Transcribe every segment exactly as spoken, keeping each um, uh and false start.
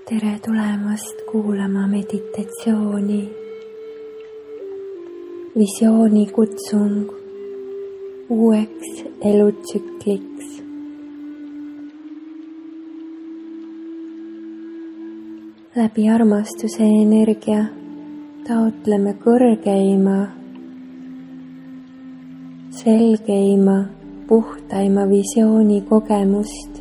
tere tulemast kuulama meditatsiooni. Visiooni kutsung uueks elutsükliks. Läbi armastuse energia taotleme kõrgeima, selgeima, puhtaima visiooni kogemust,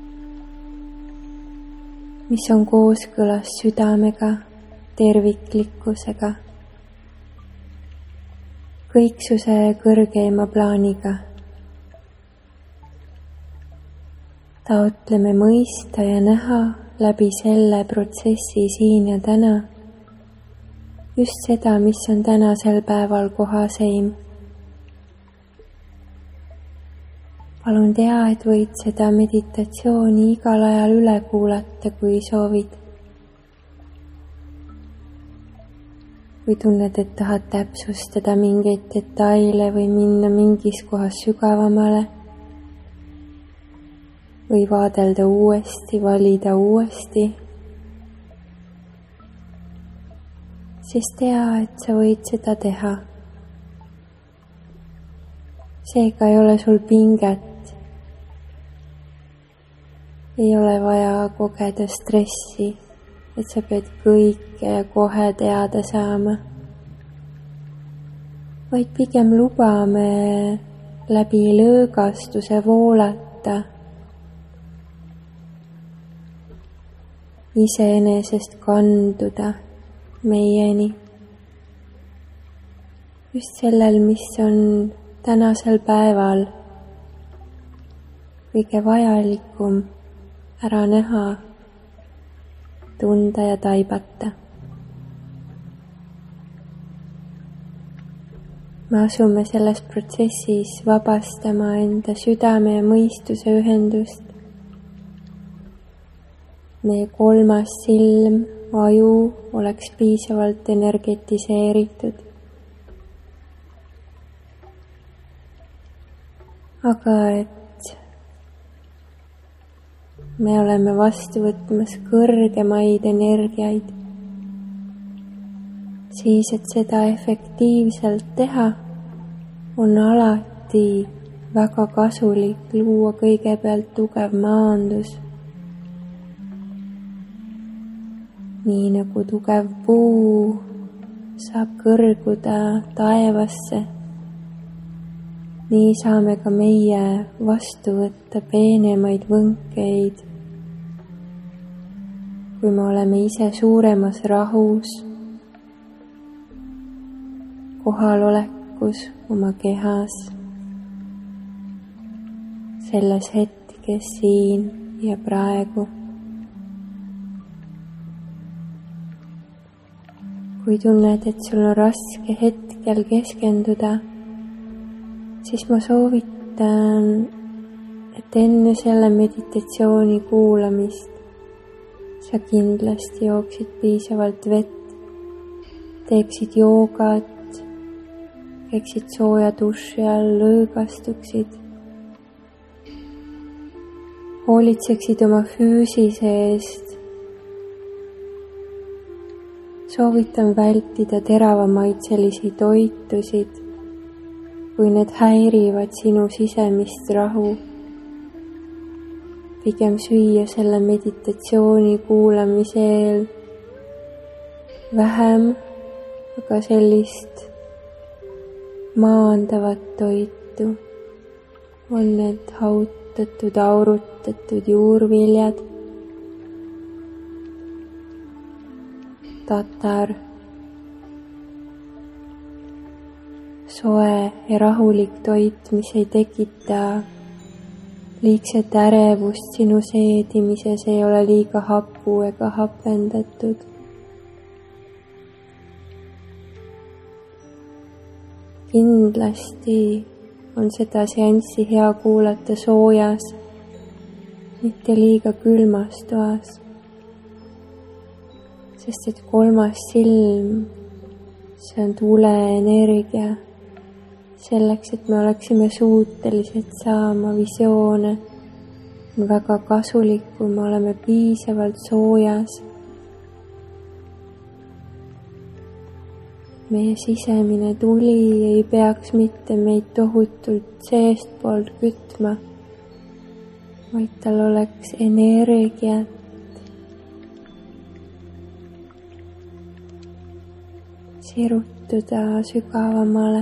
mis on kooskõlas südamega, terviklikkusega, kõiksuse kõrgeima plaaniga. Taotleme mõista ja näha läbi selle protsessi siin ja täna just seda, mis on tänasel päeval kohaseim. Palun tea, et võid seda meditatsiooni igal ajal üle kuulata, kui soovid. Või tunned, et tahad täpsustada mingeid detaile või minna mingis kohas sügavamale. Või vaadelda uuesti, valida uuesti. Siis tea, et sa võid seda teha. Seega ei ole sul pinget. Ei ole vaja kogeda stressi, et sa pead kõike ja kohe teada saama. Vaid pigem lubame läbi lõõgastuse voolata iseenesest kanduda meieni. Just sellel, mis on tänasel päeval kõige vajalikum ära näha, tunda ja taibata. Me asume selles protsessis vabastama enda südame ja mõistuse ühendust. Meie kolmas silm, aju oleks piisavalt energetiseeritud. Aga et me oleme vastu võtmas kõrgemaid energiaid, siis et seda efektiivselt teha, on alati väga kasulik luua kõigepealt tugev maandus. Nii nagu tugev puu saab kõrguda taevasse, nii saame ka meie vastu võtta peenemaid võnkeid, kui me oleme ise suuremas rahus, kohalolekus oma kehas, selles hetkes siin ja praegu. Kui tunned, et sul on raske hetkel keskenduda, siis ma soovitan, et enne selle meditatsiooni kuulamist sa kindlasti jooksid piisavalt vett, teeksid joogat, käiksid sooja duši all, lõõgastuksid, hoolitseksid oma füüsise eest. Soovitan vältida teravamaid selliseid toitusid, kui need häirivad sinu sisemist rahu. Pigem süüa selle meditatsiooni kuulamise eel vähem, aga sellist maandavat toitu. On need hautatud, aurutatud juurviljad, tatar, soe ja rahulik toit, mis ei tekita liigset ärevust sinu seedimises, ei ole liiga hapu ega hapendatud. Kindlasti on seda seanssi hea kuulata soojas, mitte liiga külmas toas, sest et kolmas silm, see on tuleenergia. Selleks, et me oleksime suutelised saama visioone, on väga kasulik, kui me oleme piisavalt soojas meie sisemine tuli ei peaks mitte meid tohutult seestpoolt kütma, vaid tal oleks energiat sirutuda sügavamale.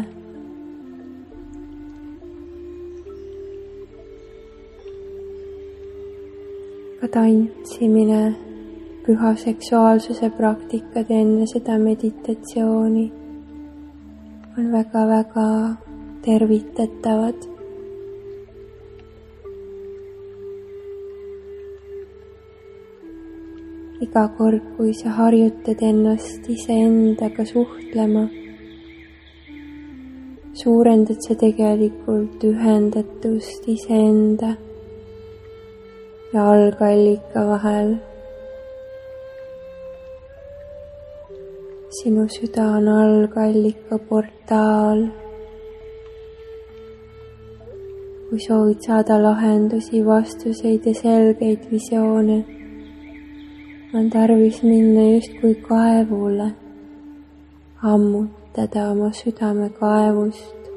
Ka tantsimine, püha seksuaalsuse praktikad enne seda meditatsiooni on väga-väga tervitatavad. Iga kord, kui sa harjutad ennast iseendaga suhtlema, suurendad sa tegelikult ühendatust iseenda ja algallika vahel. Sinu süda on algallika portaal. Kui soovid saada lahendusi, vastuseid ja selgeid visioone, on tarvis minna justkui kaevule, ammutada oma südame kaevust,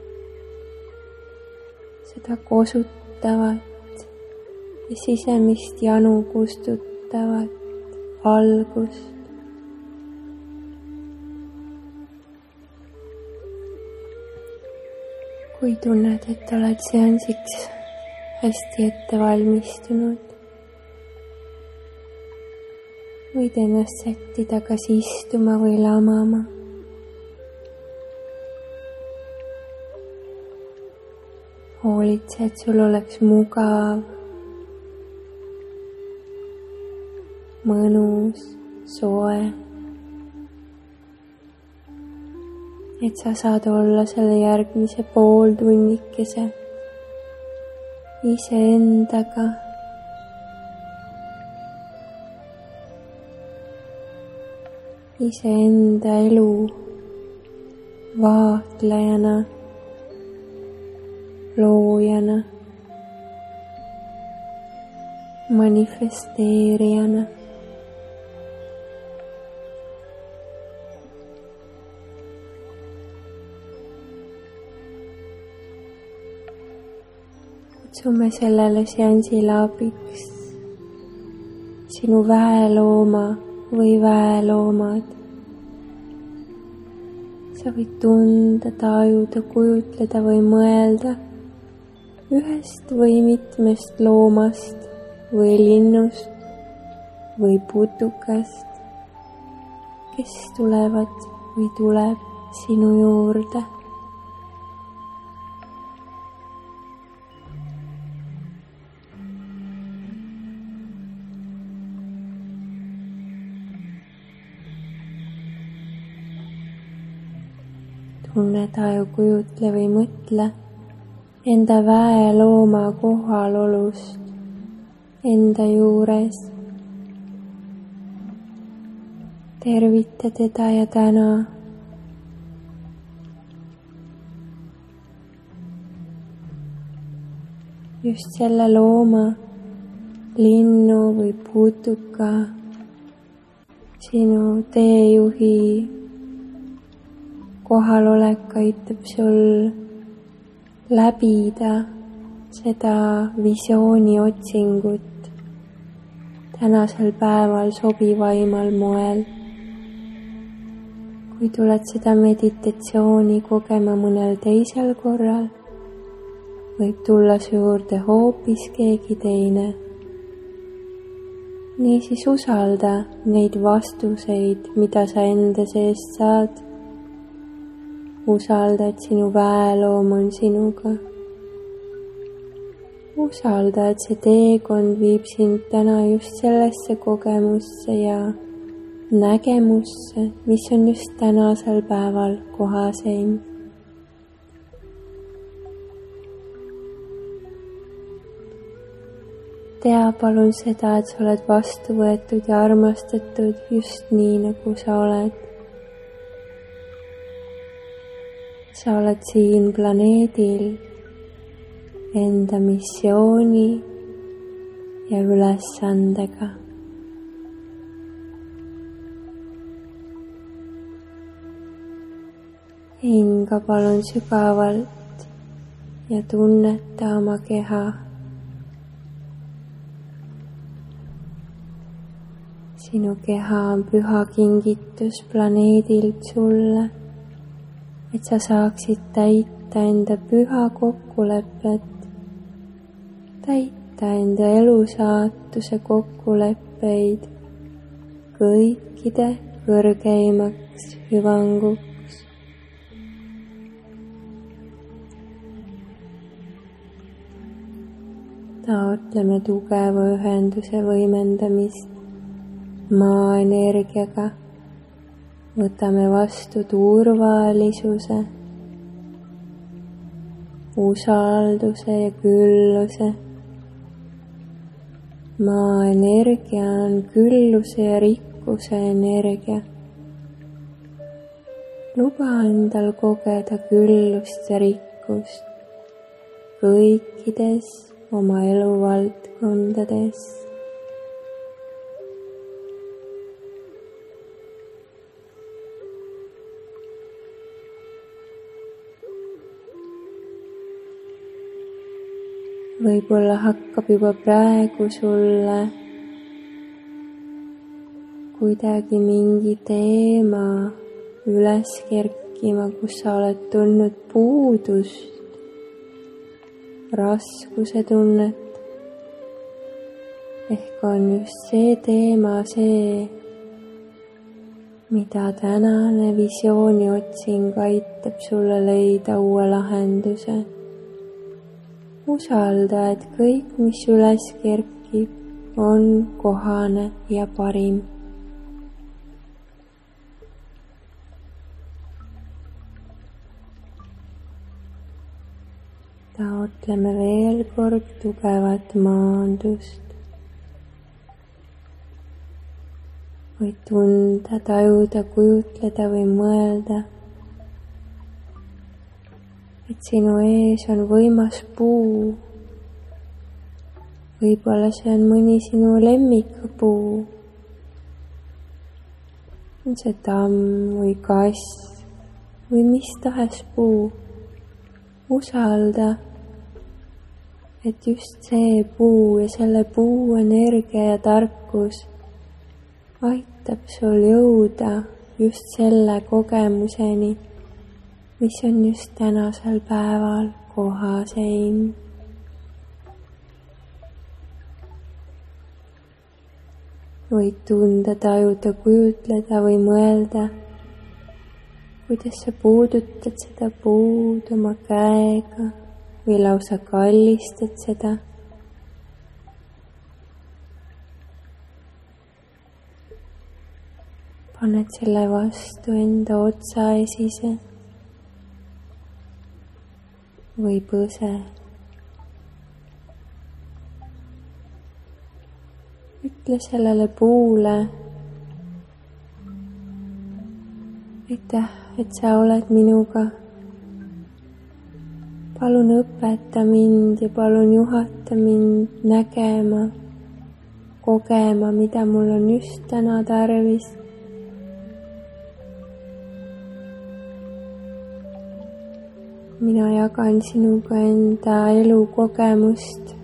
seda kosutavat ja sisemist janu kustutavat valgust. Kui tunned, et oled seansiks hästi ette valmistunud, võid ennast sättida kas istuma või lamama. Hoolitse, et sul oleks mugav, mõnus, soe, et sa saad olla selle järgmise pooltunnikese iseendaga. Iseenda elu vaatlejana, loojana, manifesteerijana. Kutsume sellele seansile abiks sinu väelooma või väeloomad. Sa võid tunda, tajuda, kujutleda või mõelda ühest või mitmest loomast või linnust või putukast, kes tulevad või tuleb sinu juurde. Tunne, taju, kujutle või mõtle enda väelooma kohalolust enda juures. Tervita teda ja täna. Just selle looma, linnu või putuka, sinu teejuhi kohalolek aitab sul läbida seda visiooni otsingut tänasel päeval sobivaimal moel. Kui tuled seda meditatsiooni kogema mõnel teisel korral, võib tulla su juurde hoopis keegi teine. Niisiis usalda neid vastuseid, mida sa enda seest saad. Usalda, et sinu väeloom on sinuga. Usalda, et see teekond viib sind täna just sellesse kogemusse ja nägemusse, mis on just tänasel päeval kohaseim. Tea palun seda, et sa oled vastu võetud ja armastatud just nii, nagu sa oled. Sa oled siin planeedil enda missiooni ja ülesandega. hinga palun sügavalt ja tunneta oma keha. Sinu keha on püha kingitus planeedilt sulle, et sa saaksid täita enda püha kokkulepet, täita enda elusaatuse kokkuleppeid kõikide kõrgeimaks hüvanguks. Taotleme tugeva ühenduse võimendamist maa energiaga. Võtame vastu turvalisuse, usalduse ja külluse. Maa energia on külluse ja rikkuse energia. Luba endal kogeda küllust ja rikkust kõikides oma eluvaldkondades. Võib-olla hakkab juba praegu sulle kuidagi mingi teema üles kerkima, kus sa oled tundnud puudust, raskuse tunnet. Ehk on just see teema see, mida tänane visiooni otsing aitab sulle leida uue lahenduse. Usalda, et kõik, mis üles kerkib, on kohane ja parim. Taotleme veel kord tugevat maandust. Võid tunda, tajuda, kujutleda või mõelda, et sinu ees on võimas puu. Võib-olla see on mõni sinu lemmikpuu. On see tamm või kass või mis tahes puu. Usalda, et just see puu ja selle puu energia ja tarkus aitab sul jõuda just selle kogemuseni, mis on just tänasel päeval kohaseim. Võid tunda, tajuda, kujutleda või mõelda, kuidas sa puudutad seda puud oma käega või lausa kallistad seda. Paned selle vastu enda otsaesise või põse. Ütle sellele puule, aitäh, et sa oled minuga. Palun õpeta mind ja palun juhata mind nägema, kogema, mida mul on just täna tarvis. Mina jagan sinuga enda elukogemust.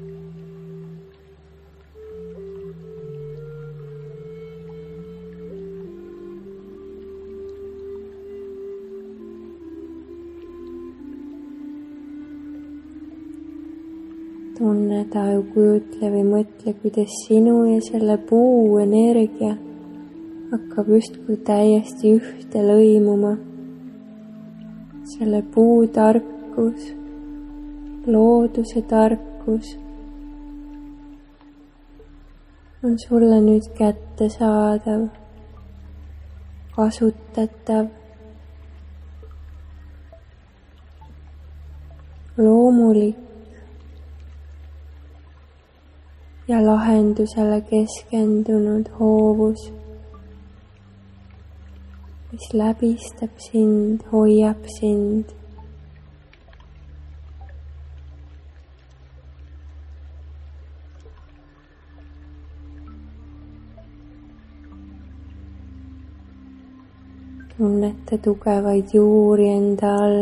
Tunne, taju, kujutle või mõtle, kuidas sinu ja selle puu energia hakkab justkui täiesti ühte lõimuma. Selle puu tarkus, looduse tarkus on sulle nüüd kättesaadav, kasutatav, loomulik ja lahendusele keskendunud hoovus, mis läbistab sind, hoiab sind. tunneta tugevaid juuri enda all.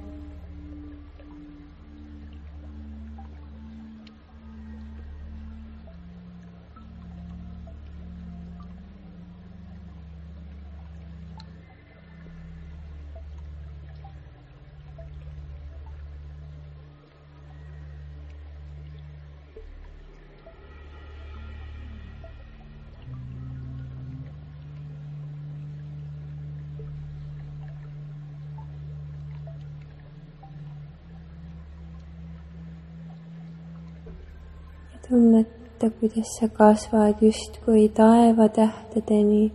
Tunneta, kuidas sa kasvad justkui taevatähtedeni.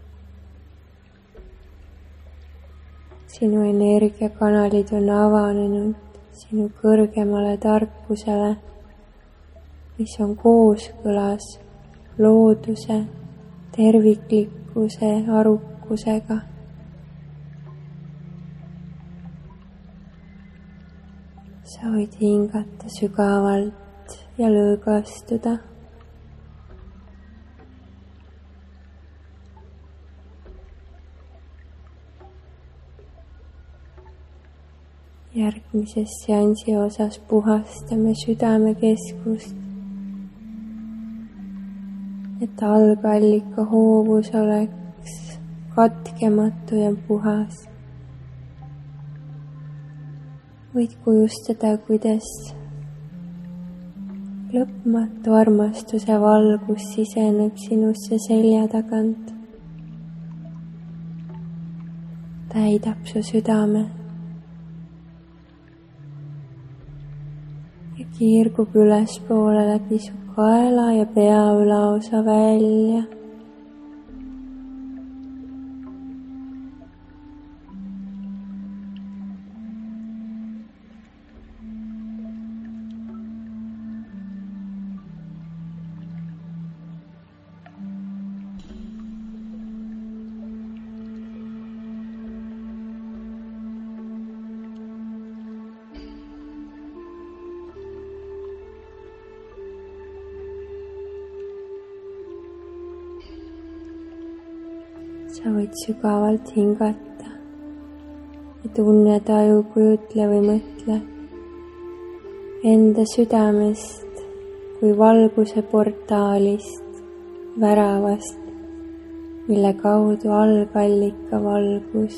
Sinu energiakanalid on avanenud sinu kõrgemale tarkusele, mis on kooskõlas looduse, terviklikkuse, arukusega. Sa võid hingata sügavalt ja lõõgastuda. Järgmises seansi osas puhastame südamekeskust, et algallika hoovus oleks katkematu ja puhas. Võid kujustada, kuidas lõpmatu armastuse valgus siseneb sinusse selja tagant. Täidab su südame ja kiirgub ülespoole läbi su kaela ja pea ülaosa välja. Sa võid sügavalt hingata ja tunne, taju, kujutle või mõtle enda südamest kui valguse portaalist, väravast, mille kaudu algallika valgus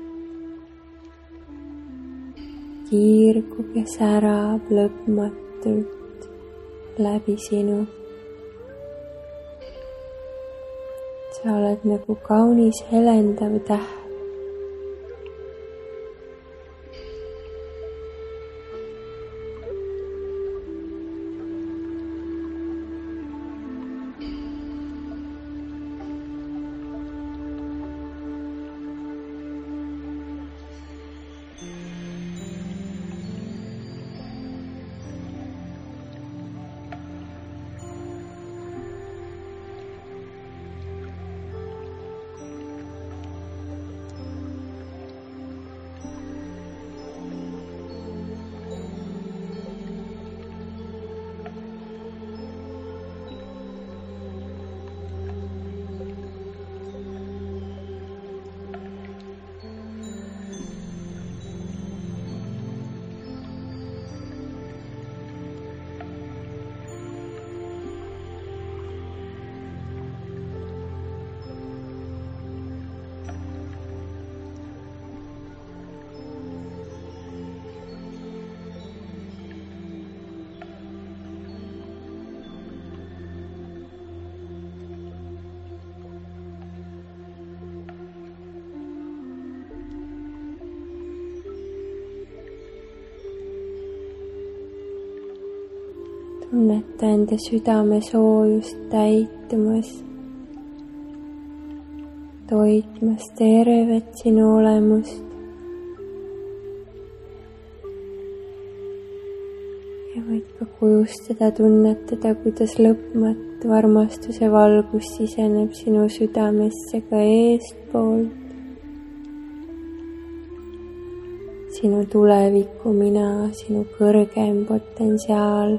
kiirgub ja särab lõpmatult läbi sinu. Sa oled nagu kaunis helendav täht. Tunneta enda südame soojust täitumas, toitmas tervet sinu olemust. Ja võid ka kujustada, tunnetada, kuidas lõpmatu armastuse valgus siseneb sinu südamesse ka eestpoolt. Sinu tuleviku mina, sinu kõrgem potentsiaal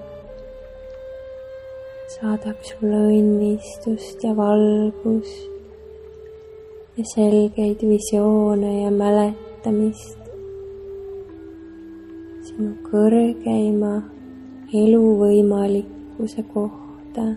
saadab sulle õnnistust ja valgust ja selgeid visioone ja mäletamist sinu kõrgeima eluvõimalikkuse kohta.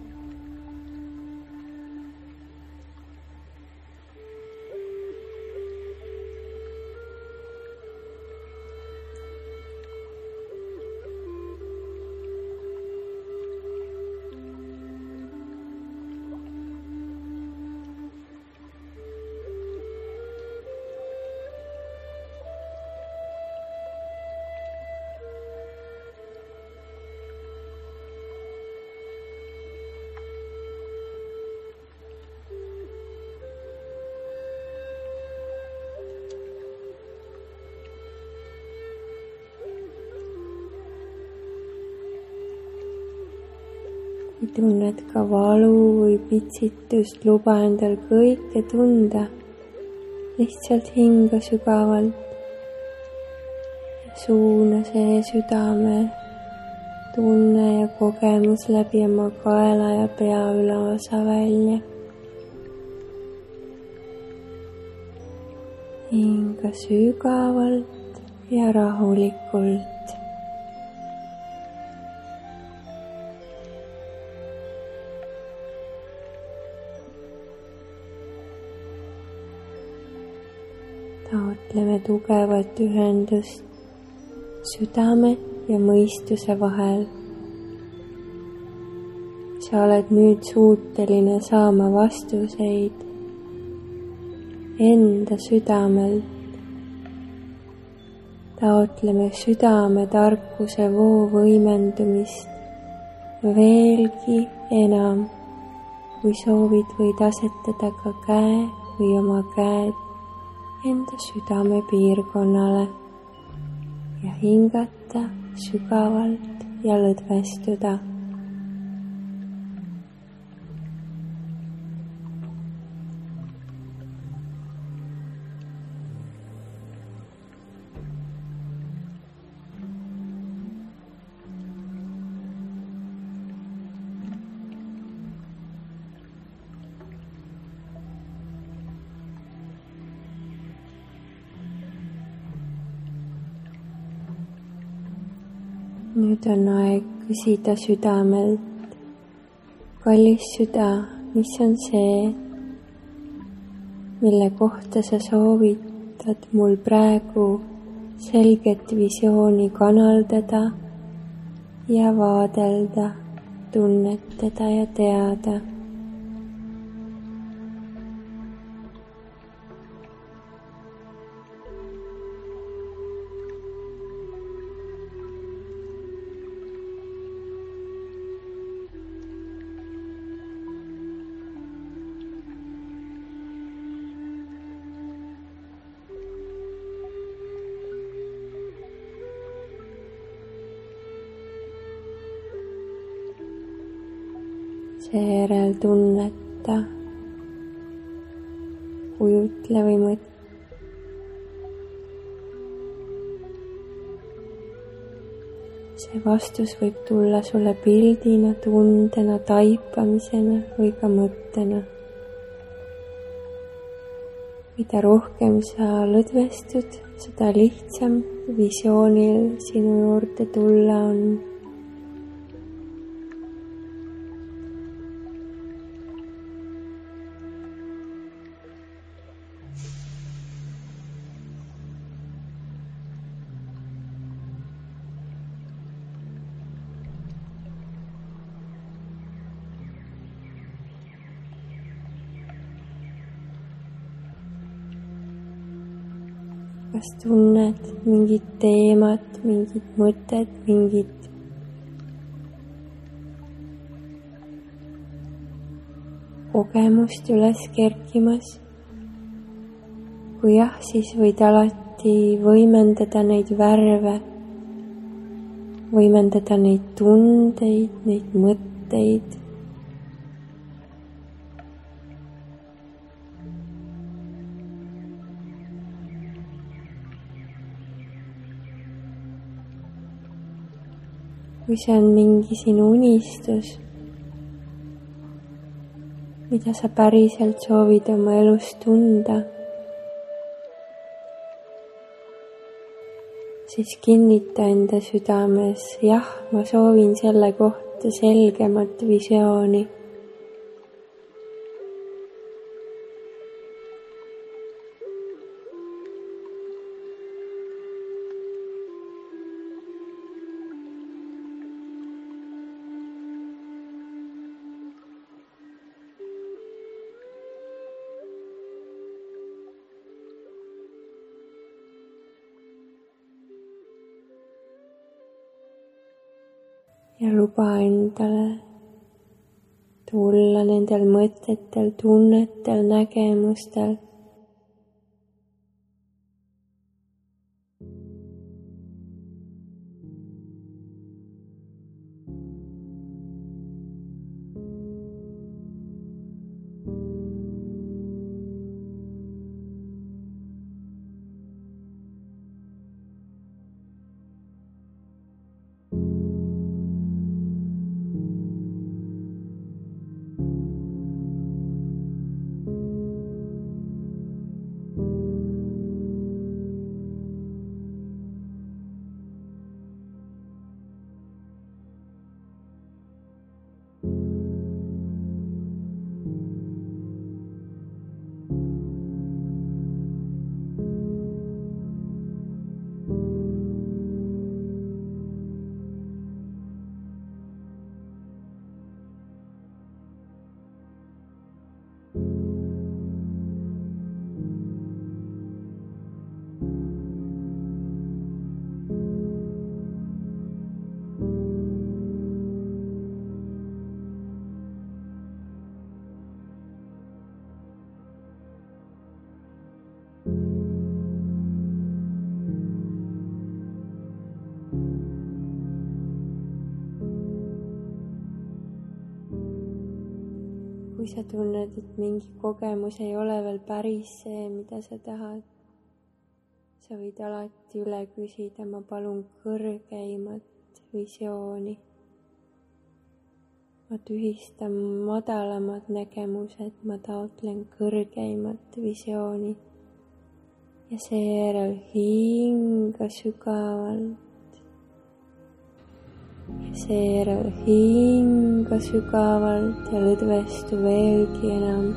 Kui tunned ka valu või pitsitust, luba endal kõike tunda. Lihtsalt hinga sügavalt ja suuna see südame tunne ja kogemus läbi oma kaela ja pea ülaosa välja. Hinga sügavalt ja rahulikult. Taotleme tugevat ühendust südame ja mõistuse vahel. Sa oled nüüd suuteline saama vastuseid enda südamelt. Taotleme südame tarkuse voo võimendumist veelgi enam. Kui soovid, võid asetada ka käe või oma käed enda südame piirkonnale ja hingata sügavalt ja lõdvestuda. Nüüd on aeg küsida südamelt, kallis süda, mis on see, mille kohta sa soovitad mul praegu selget visiooni kanaldada ja vaadelda, tunnetada ja teada. Seejärel tunneta, kujutle või mõtle. See vastus võib tulla sulle pildina, tundena, taipamisena või ka mõttena. Mida rohkem sa lõdvestud, seda lihtsam visioonil sinu juurde tulla on. Kas tunned mingit teemat, mingit mõtet, mingit kogemust üles kerkimas? Kui jah, siis võid alati võimendada neid värve, võimendada neid tundeid, neid mõtteid. Kui see on mingi sinu unistus, mida sa päriselt soovid oma elus tunda, siis kinnita enda südames, jah, ma soovin selle kohta selgemat visiooni. Ja luba endale tulla nendel mõtetel, tunnetel, nägemustel kui sa tunned, et mingi kogemus ei ole veel päris see, mida sa tahad, sa võid alati üle küsida, ma palun kõrgeimat visiooni. Ma tühistan madalamad nägemused, ma taotlen kõrgeimat visiooni. Ja seejärel hinga sügavalt. Ja seejärel hinga sügavalt ja lõdvestu veelgi enam.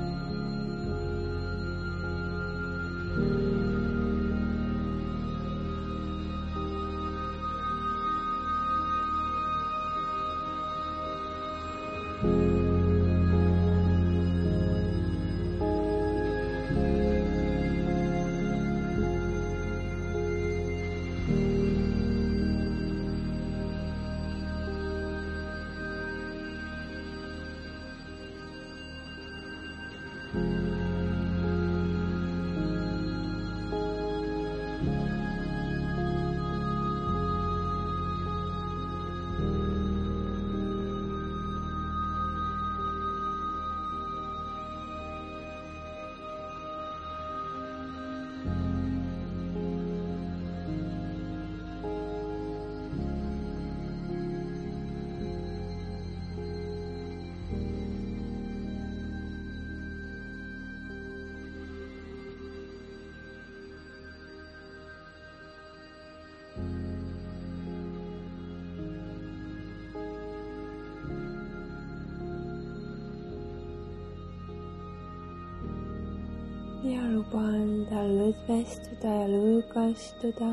Ja luba endal lõdvestuda ja lõõgastuda.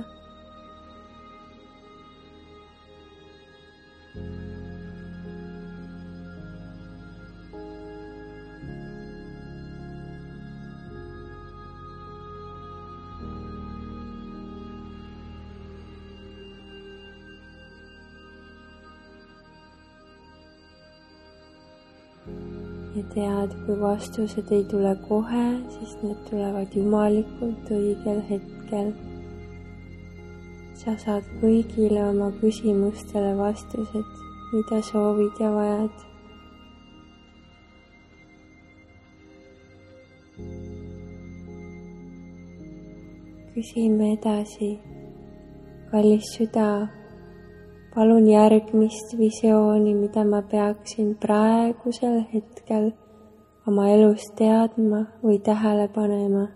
Ja tead, kui vastused ei tule kohe, siis need tulevad jumalikult õigel hetkel. Sa saad kõigile oma küsimustele vastused, mida soovid ja vajad. Küsime edasi. Kallis süda, palun järgmist visiooni, mida ma peaksin praegusel hetkel oma elus teadma või tähele panema.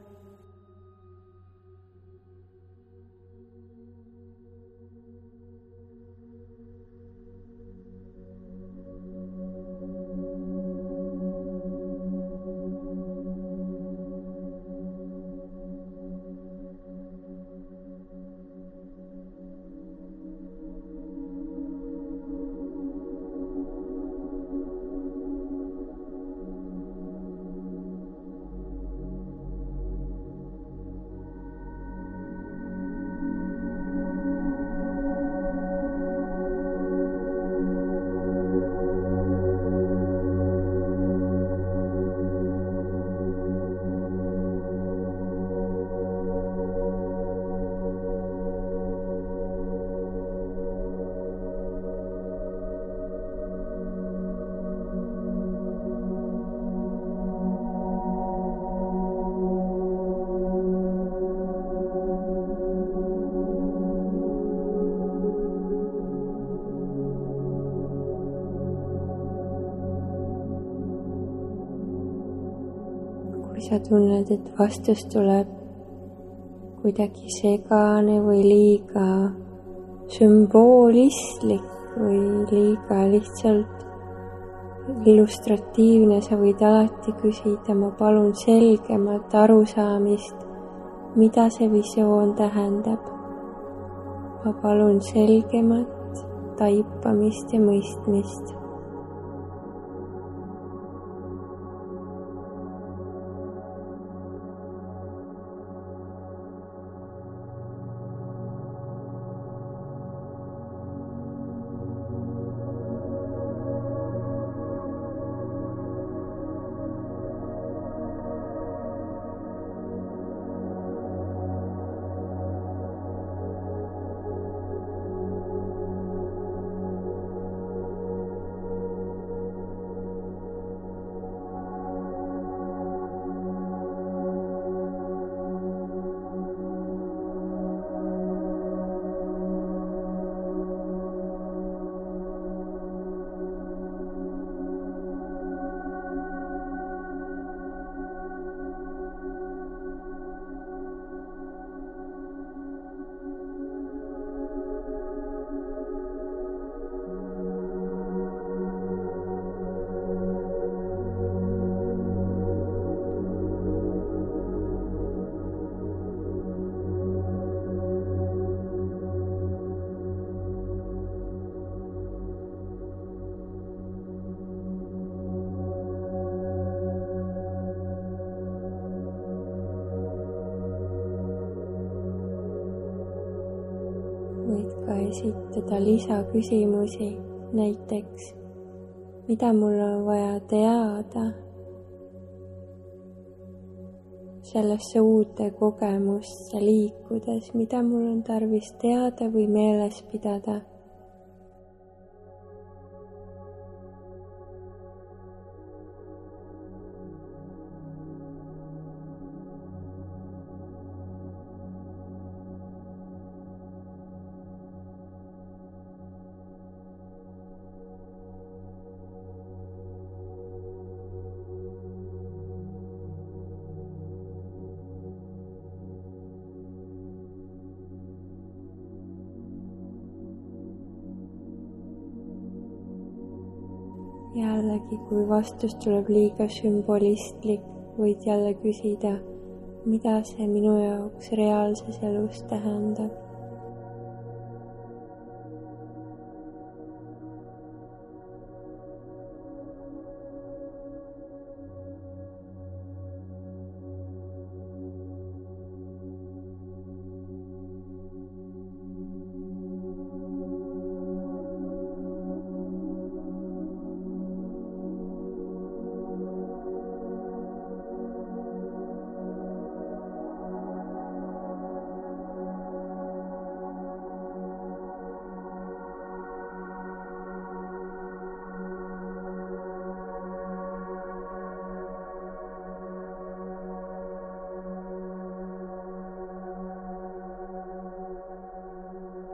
Kui sa tunned, et vastus tuleb kuidagi segane või liiga sümboolistlik või liiga lihtsalt illustratiivne, sa võid alati küsida, ma palun selgemat arusaamist, mida see visioon tähendab. Ma palun selgemat taipamist ja mõistmist. Võid ka esitada lisaküsimusi, näiteks, mida mul on vaja teada sellesse uude kogemusse liikudes, mida mul on tarvis teada või meeles pidada. Jällegi, kui vastus tuleb liiga sümbolistlik, võid jälle küsida, mida see minu jaoks reaalses elus tähendab.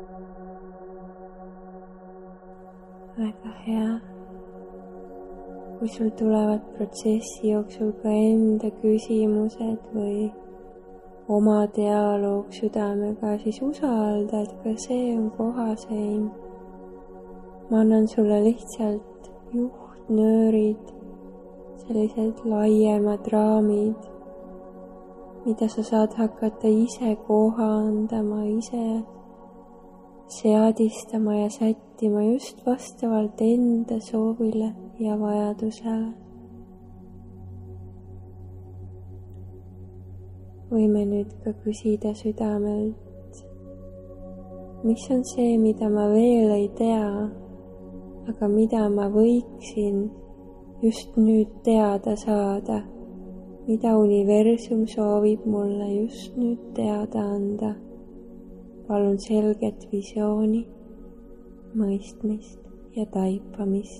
Väga hea. kui sul tulevad protsessi jooksul ka enda küsimused või oma dialoog südamega, siis usalda, et ka see on kohaseim. Ma annan sulle lihtsalt juhtnöörid, sellised laiemad raamid, mida sa saad hakata ise kohandama, ise seadistama ja sättima just vastavalt enda soovile ja vajadusele. Võime nüüd ka küsida südamelt, mis on see, mida ma veel ei tea, aga mida ma võiksin just nüüd teada saada, mida universum soovib mulle just nüüd teada anda. Palun selget visiooni, mõistmist ja taipamist.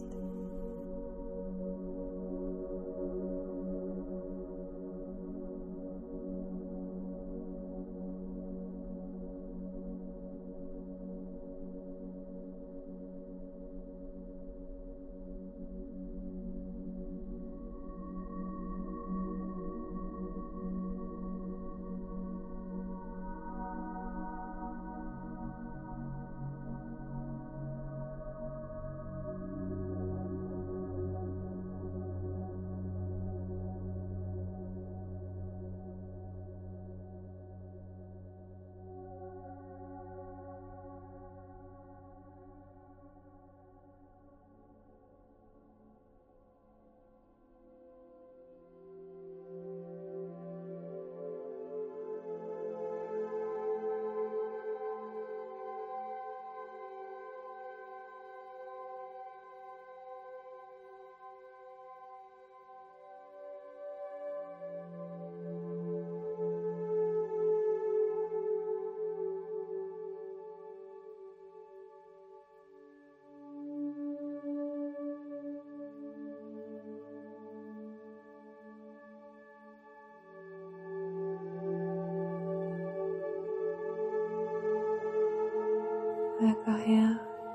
Väga hea.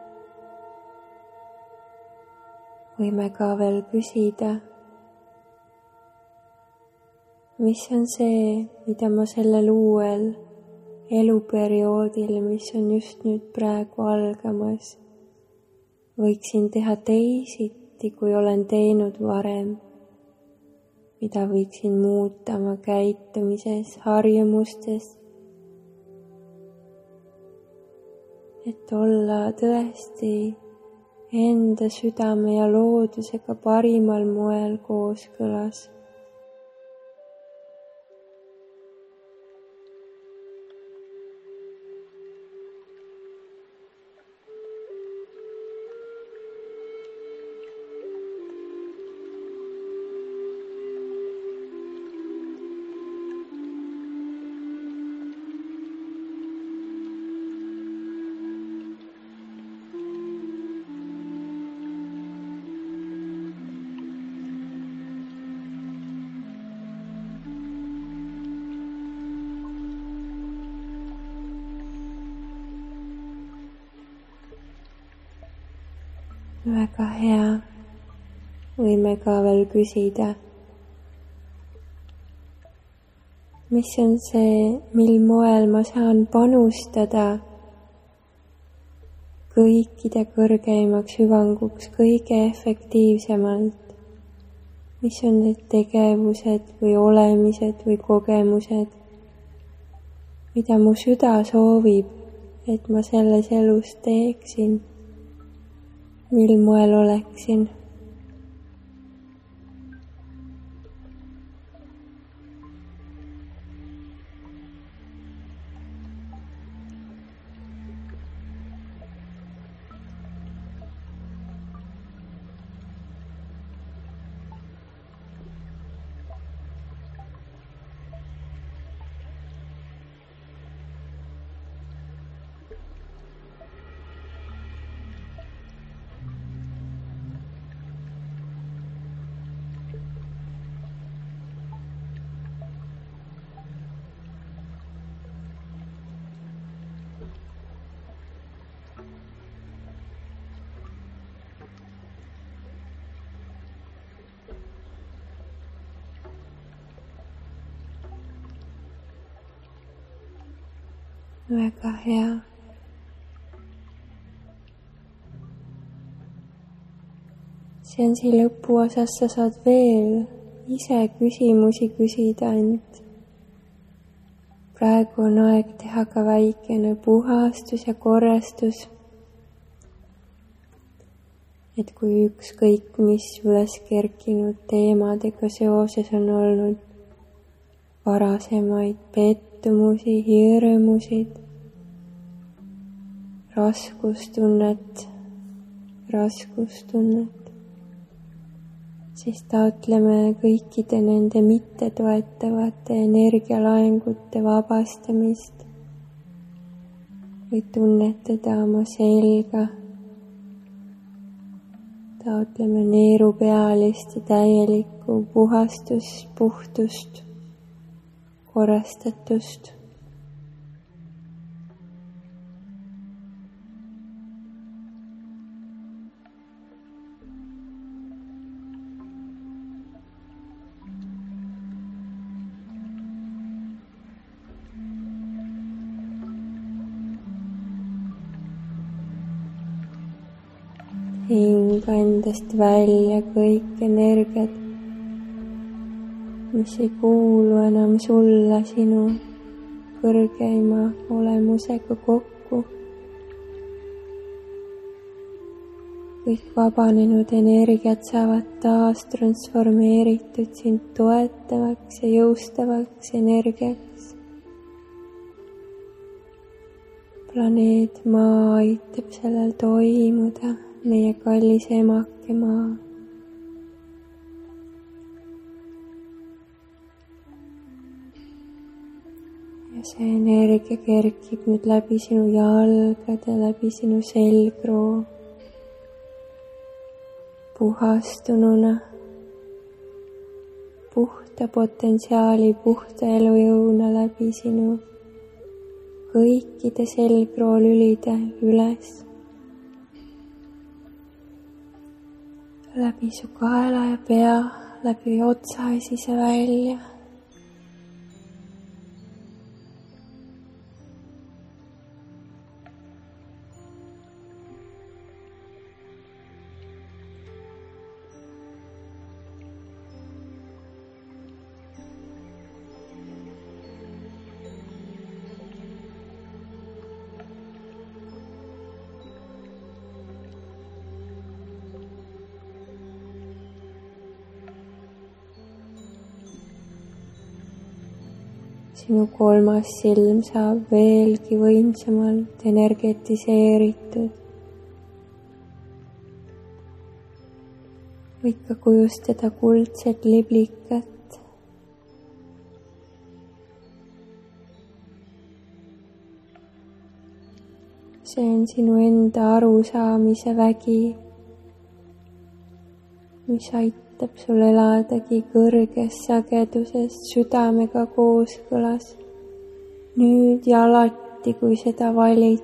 Võime ka veel küsida, mis on see, mida ma sellel uuel eluperioodil, mis on just nüüd praegu algamas, võiksin teha teisiti, kui olen teinud varem, mida võiksin muuta oma käitumises, harjumustes, et olla tõesti enda südame ja loodusega parimal moel kooskõlas. Väga hea. Võime ka veel küsida, mis on see, mil moel ma saan panustada kõikide kõrgeimaks hüvanguks kõige efektiivsemalt, mis on need tegevused või olemised või kogemused, mida mu süda soovib, et ma selles elus teeksin, mil moel oleksin. väga hea. seansi lõpuosas sa saad veel ise küsimusi küsida end. Praegu on aeg teha ka väikene puhastus ja korrastus. Et kui ükskõik mis üles kerkinud teemadega seoses on olnud varasemaid pettumusi, hirmusid, raskustunnet, raskustunnet, siis taotleme kõikide nende mittetoetavate energialaengute vabastamist või tunnetada oma selga. Taotleme neerupealist ja täielikku puhastust, puhtust, korrastatust. Hinga endast välja kõik energiat, mis ei kuulu enam sulle sinu kõrgeima olemusega kokku. Kõik vabanenud energiat saavad taas transformeeritud sind toetavaks ja jõustavaks energiaks. Planeet Maa aitab sellel toimuda. Meie kallis emake Maa. Ja see energia kerkib nüüd läbi sinu jalgade, läbi sinu selgroo. Puhastununa, puhta potentsiaali, puhta elujõuna läbi sinu kõikide selgroo lülide üles. Läbi su kaela ja pea, läbi otsaesise välja. Sinu kolmas silm saab veelgi võimsamalt energetiseeritud. Võid ka kujustada kuldset liblikat. See on sinu enda arusaamise vägi, mis aitab sul eladagi kõrges sageduses südamega kooskõlas. Nüüd ja alati, kui seda valid.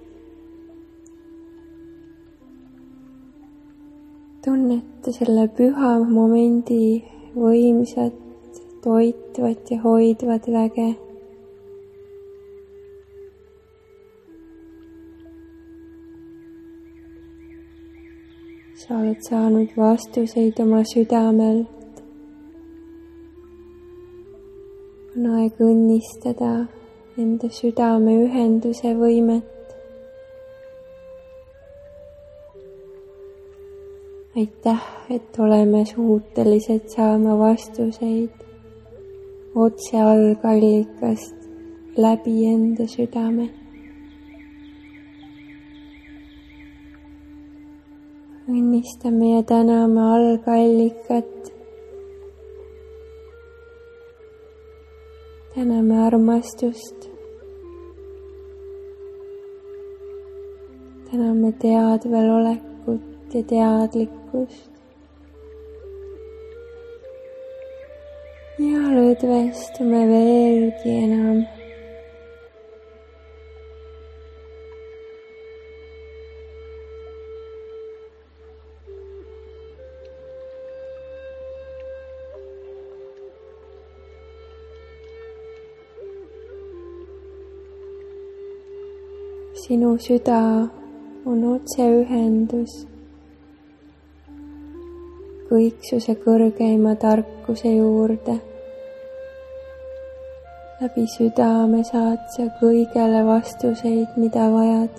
Tunneta selle püha momendi võimsat, toitvat ja hoidvat väge. Sa oled saanud vastuseid oma südamelt. On aeg õnnistada enda südame ühenduse võimet. Aitäh, et oleme suutelised saama vastuseid otse algallikast läbi enda südame. Õnnistame ja täname algallikat. Täname armastust. Täname teadvelolekut ja teadlikkust. Ja lõdvestume veelgi enam. sinu süda on otseühendus kõiksuse kõrgeima tarkuse juurde. Läbi südame saad sa kõigele vastuseid, mida vajad.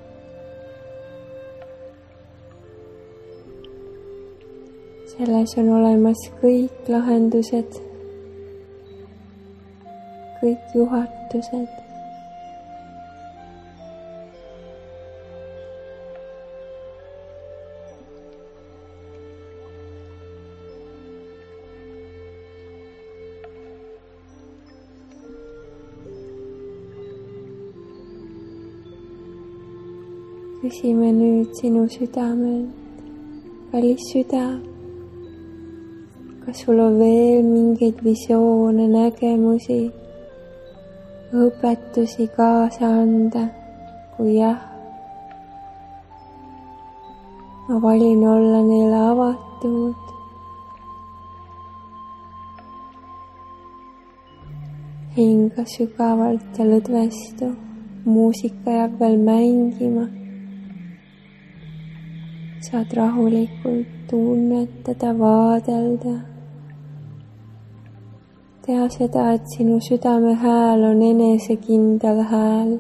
Selles on olemas kõik lahendused, kõik juhatused. Küsime nüüd sinu südamelt, kallis süda, kas sul on veel mingeid visioone, nägemusi, õpetusi kaasa anda? Kui jah, ma valin olla neile avatud. Hinga sügavalt ja lõdvestu, muusika jääb veel mängima. Saad rahulikult tunnetada, vaadelda. Tea seda, et sinu südame hääl on enesekindel hääl.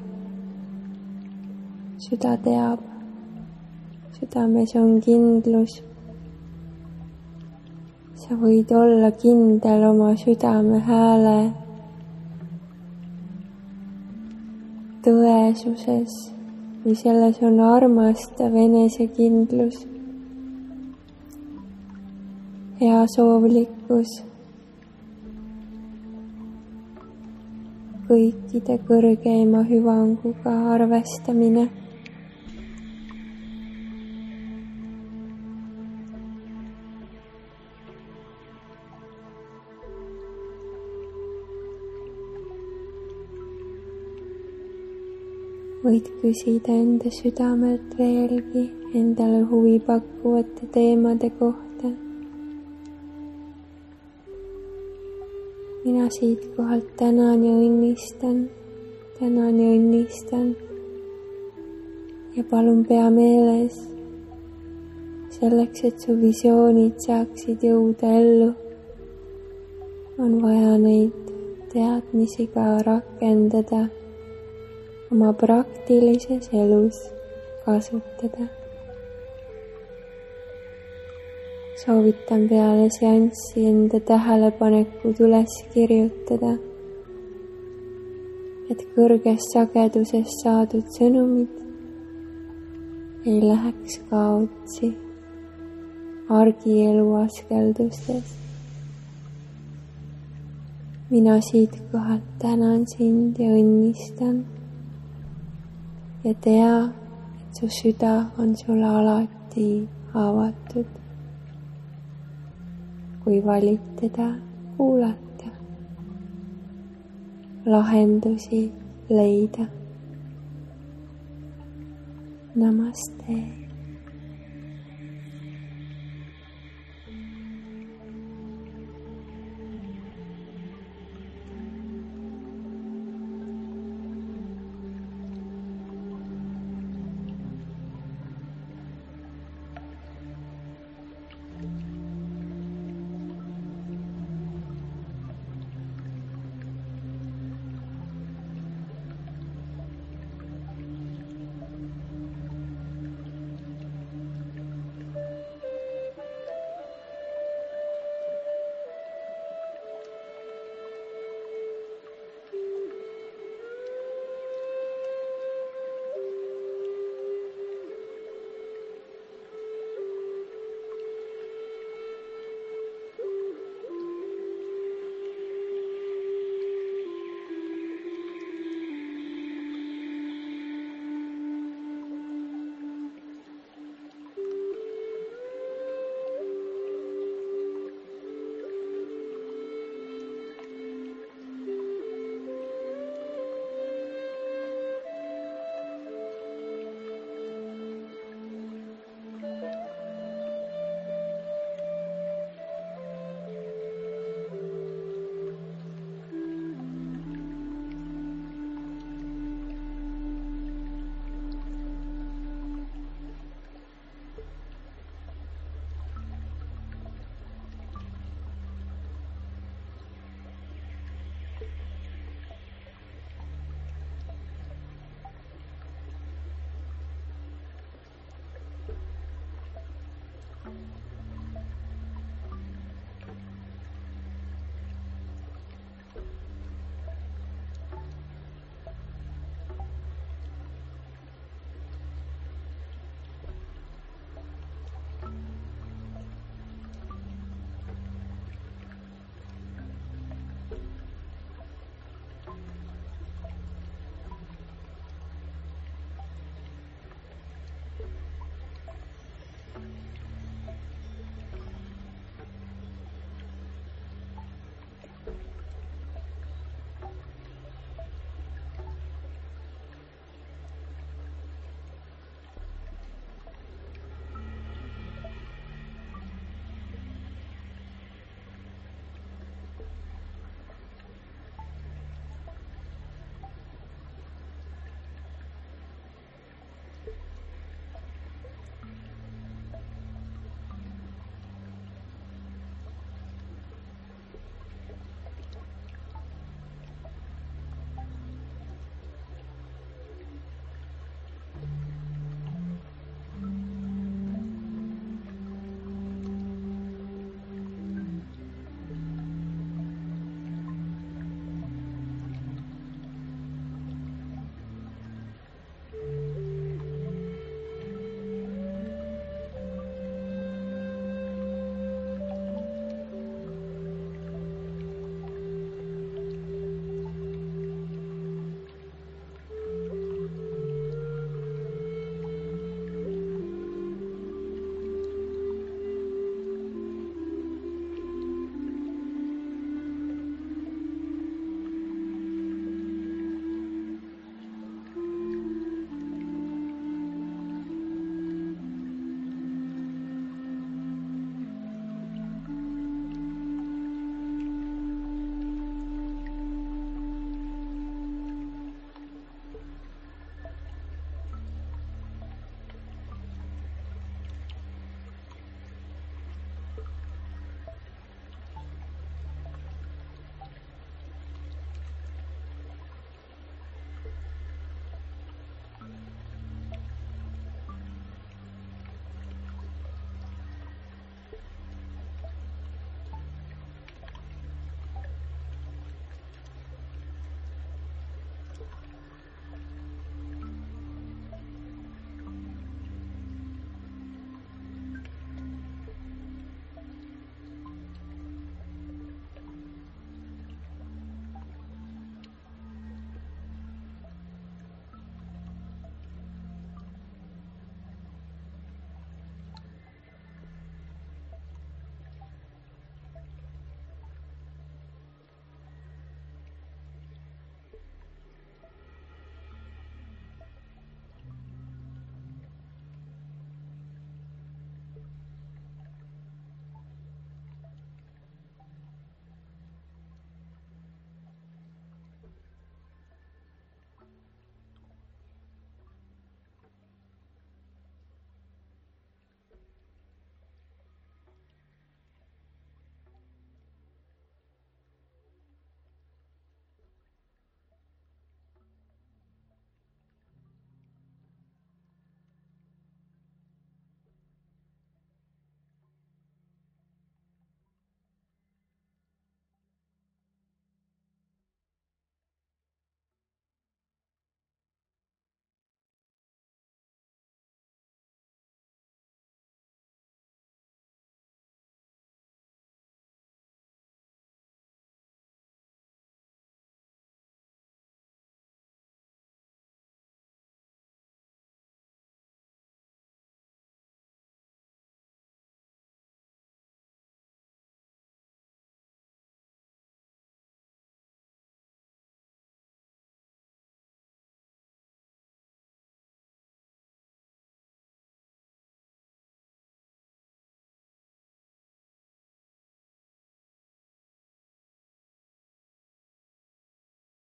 Süda teab, südames on kindlus. Sa võid olla kindel oma südame hääle tõesuses, kui selles on armastav enesekindlus, heasoovlikkus, kõikide kõrgeima hüvanguga arvestamine. Võid küsida enda südamelt veelgi endale huvi pakkuvate teemade kohta. Mina siit kohalt tänan ja õnnistan, tänan ja õnnistan ja palun pea meeles, selleks, et su visioonid saaksid jõuda ellu, on vaja neid teadmisi ka rakendada, oma praktilises elus kasutada. Soovitan peale seanssi enda tähelepanekud üles kirjutada, et kõrgest sagedusest saadud sõnumid ei läheks kaotsi argielu askeldustes. Mina siit kohalt tänan sind ja õnnistan ja tea, et su süda on sulle alati avatud, kui valid teda kuulata, lahendusi leida. Namaste.